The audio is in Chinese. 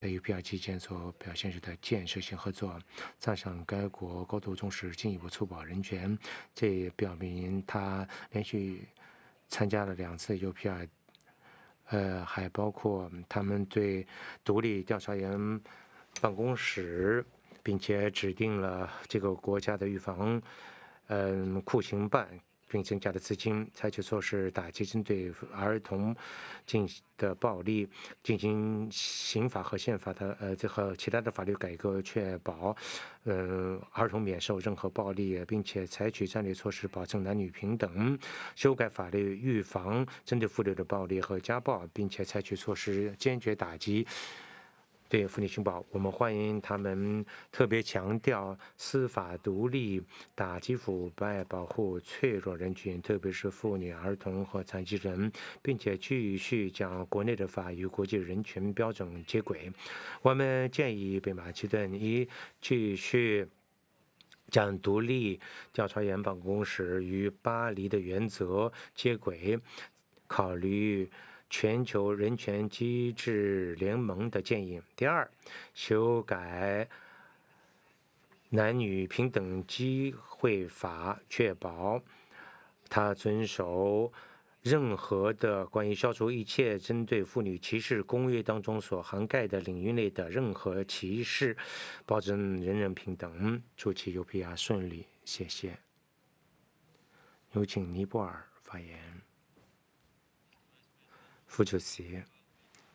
在 UPR 期间所表现出的建设性合作，赞赏该国高度重视进一步促保人权。这也表明他连续参加了2次 UPR，还包括他们对独立调查员办公室，并且指定了这个国家的预防酷刑办，并增加了资金，采取措施打击针对儿童进行的暴力，进行刑法和宪法的和其他的法律改革，确保儿童免受任何暴力，并且采取战略措施保证男女平等，修改法律预防针对妇女的暴力和家暴，并且采取措施坚决打击对妇女性暴。我们欢迎他们特别强调司法独立、打击腐败、保护脆弱人群，特别是妇女、儿童和残疾人，并且继续将国内的法与国际人权标准接轨。我们建议北马其顿继续将独立调查员办公室与巴黎的原则接轨，考虑全球人权机制联盟的建议。第二，修改男女平等机会法，确保他遵守任何的关于消除一切针对妇女歧视公约当中所涵盖的领域内的任何歧视，保证人人平等。祝其 UPR 顺利，谢谢。有请尼泊尔发言。副主席。